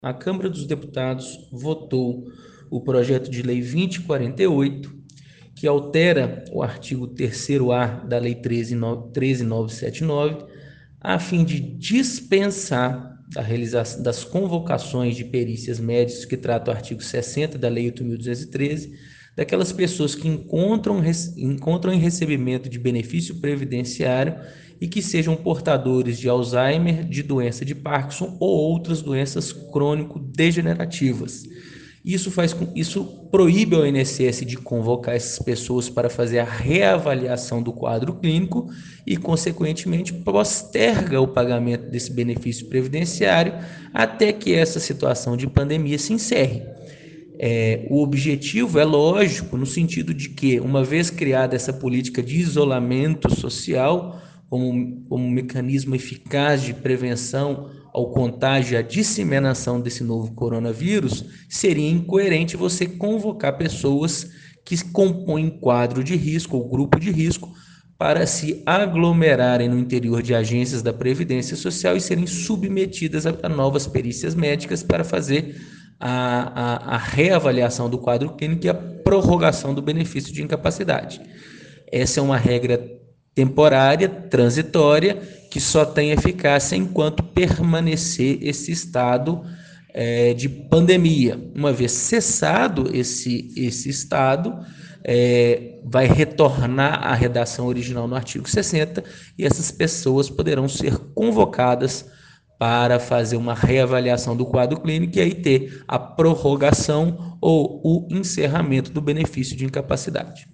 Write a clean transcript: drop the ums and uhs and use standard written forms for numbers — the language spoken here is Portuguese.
A Câmara dos Deputados votou o projeto de lei 2048, que altera o artigo 3º-A da Lei 13.979, a fim de dispensar a realização das convocações de perícias médicas que trata o artigo 60 da Lei 8.213, daquelas pessoas que encontram em recebimento de benefício previdenciário e que sejam portadores de Alzheimer, de doença de Parkinson ou outras doenças crônico-degenerativas. Isso proíbe ao INSS de convocar essas pessoas para fazer a reavaliação do quadro clínico e, consequentemente, posterga o pagamento desse benefício previdenciário até que essa situação de pandemia se encerre. O objetivo é lógico, no sentido de que, uma vez criada essa política de isolamento social, como um mecanismo eficaz de prevenção ao contágio e à disseminação desse novo coronavírus, seria incoerente você convocar pessoas que compõem quadro de risco ou grupo de risco para se aglomerarem no interior de agências da Previdência Social e serem submetidas a novas perícias médicas para fazer a reavaliação do quadro clínico e a prorrogação do benefício de incapacidade. Essa é uma regra temporária, transitória, que só tem eficácia enquanto permanecer esse estado de pandemia. Uma vez cessado esse estado, vai retornar à redação original no artigo 60 e essas pessoas poderão ser convocadas para fazer uma reavaliação do quadro clínico e aí ter a prorrogação ou o encerramento do benefício de incapacidade.